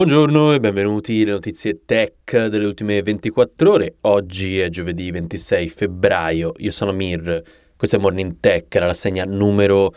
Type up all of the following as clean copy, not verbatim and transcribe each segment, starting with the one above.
Buongiorno e benvenuti alle notizie tech delle ultime 24 ore. Oggi è giovedì 26 febbraio. Io sono Mir. Questo è Morning Tech, la rassegna numero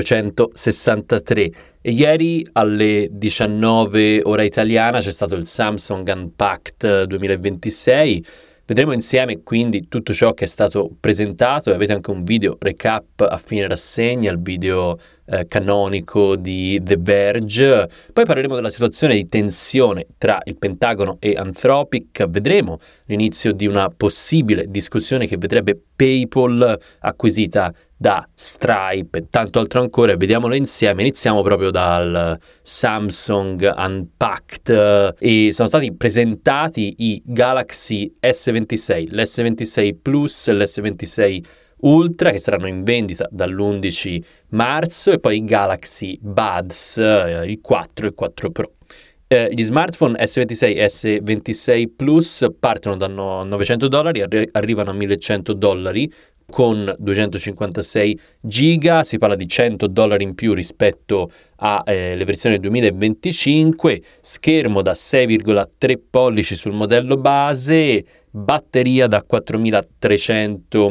463. E ieri alle 19 ora italiana c'è stato il Samsung Unpacked 2026. Vedremo insieme quindi tutto ciò che è stato presentato e avete anche un video recap a fine rassegna, il video canonico di The Verge. Poi parleremo della situazione di tensione tra il Pentagono e Anthropic. Vedremo l'inizio di una possibile discussione che vedrebbe PayPal acquisita da Stripe e tanto altro ancora. Vediamolo insieme. Iniziamo proprio dal Samsung Unpacked e sono stati presentati i Galaxy S26, l'S26 Plus e l'S26 Ultra che saranno in vendita dall'11 marzo e poi i Galaxy Buds, il 4 e il 4 Pro. Gli smartphone S26 e S26 Plus partono da $900, arrivano a $1.100 con 256 giga, si parla di $100 in più rispetto alle versioni 2025, schermo da 6,3 pollici sul modello base, batteria da 4300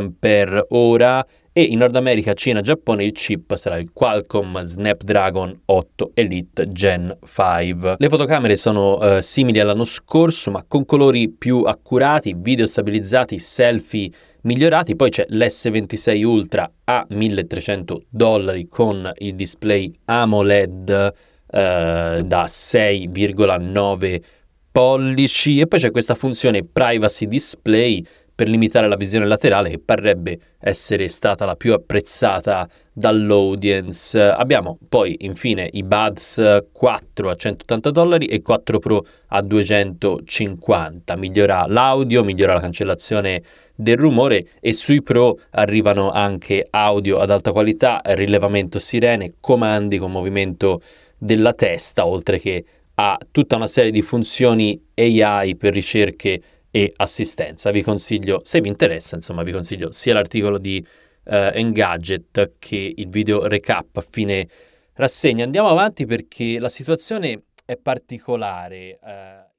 mAh e in Nord America, Cina, Giappone il chip sarà il Qualcomm Snapdragon 8 Elite Gen 5. Le fotocamere sono simili all'anno scorso ma con colori più accurati, video stabilizzati, selfie migliorati. Poi c'è l'S26 Ultra a $1.300 con il display AMOLED da 6,9 pollici e poi c'è questa funzione Privacy Display per limitare la visione laterale che parrebbe essere stata la più apprezzata dall'audience. Abbiamo poi infine i Buds 4 a $180 e 4 Pro a $250. Migliora l'audio, migliora la cancellazione del rumore e sui Pro arrivano anche audio ad alta qualità, rilevamento sirene, comandi con movimento della testa, oltre che a tutta una serie di funzioni AI per ricerche e assistenza. Vi consiglio, se vi interessa, insomma, vi consiglio sia l'articolo di Engadget che il video recap a fine rassegna. Andiamo avanti perché la situazione è particolare.